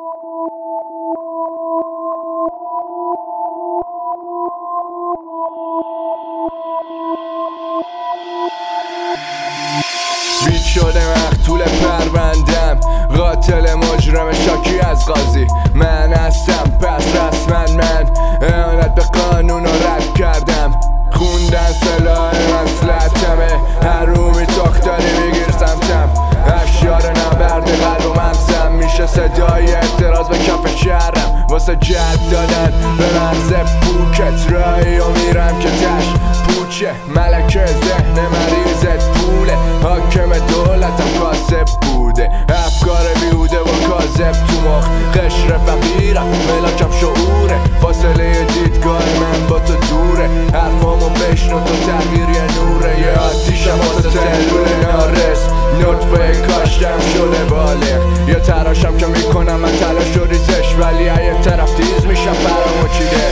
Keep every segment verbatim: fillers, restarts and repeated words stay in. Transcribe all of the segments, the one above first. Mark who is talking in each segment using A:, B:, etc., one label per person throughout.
A: بیت شده مقتول پروندم، قاتل مجرم شاکی از قاضی من هستم. پس رسما من اعانت به قانون رو رد کردم. خوندن سلاح مسلحتمه، هر رومی تختاری بگیر سمتم. اشیار نبرد قلب و مغزم میشه صدای اعتراض به کف شهرم. واسه جلب دادن به مغز پوکت رایی و میرم که تش پوچه. ملکه ذهن مریضت پوله، حاکم دولتم کاسب بوده. افکار بیهوده و کاذب تو مخ، قشر فقیرم ملاکم شعوره. فاصله دیدگاه من با تو دوره، حرفامو بشنو تو تغییر یه نوره. یه آتیشم واسه سلول نارس، نطفه کاشتم شده بالغ. یه تراشم که میکنم من تلاش و ریزش، ولی یه طرف تیز میشم برامو چیده.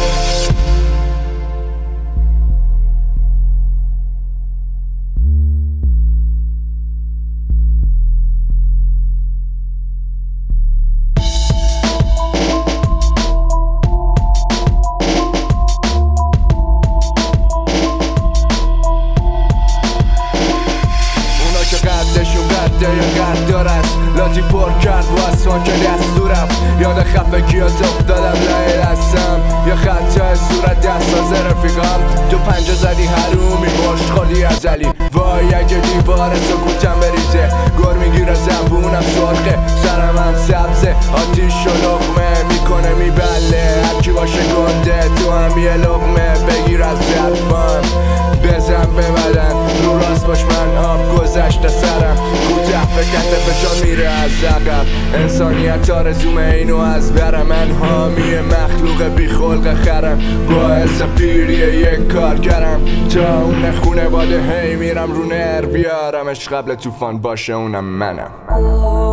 A: قدشون قده یا قدار است، لاتی پر کرد و اسمان که دستور رفت. یاد خفگیات افتادم لای دستم، یا خطای صورت دست از رفیقم. تو پنجه زدی حرومی مشت خوردی ازلی، وای اگه دیوار سکوتم بریزه. گر میگیره زنبونم سرخه، سرم هم سبزه. آتیش و لقمه میکنه میبله، هرکی باشه گنده تو هم یه لقمه بگیر از ظرفان. بزن به بدن رو راست باش، من آب گذشته سرم کوته فکت فشار میره از عقب. انسانیت آرزومه اینو از برم، من حامی مخلوق بی خلق خرم. باعث پیری یک کارگرم، تا اون خونه باده هی میرم رو نر بیارمش قبل توفان باشه اونم منم.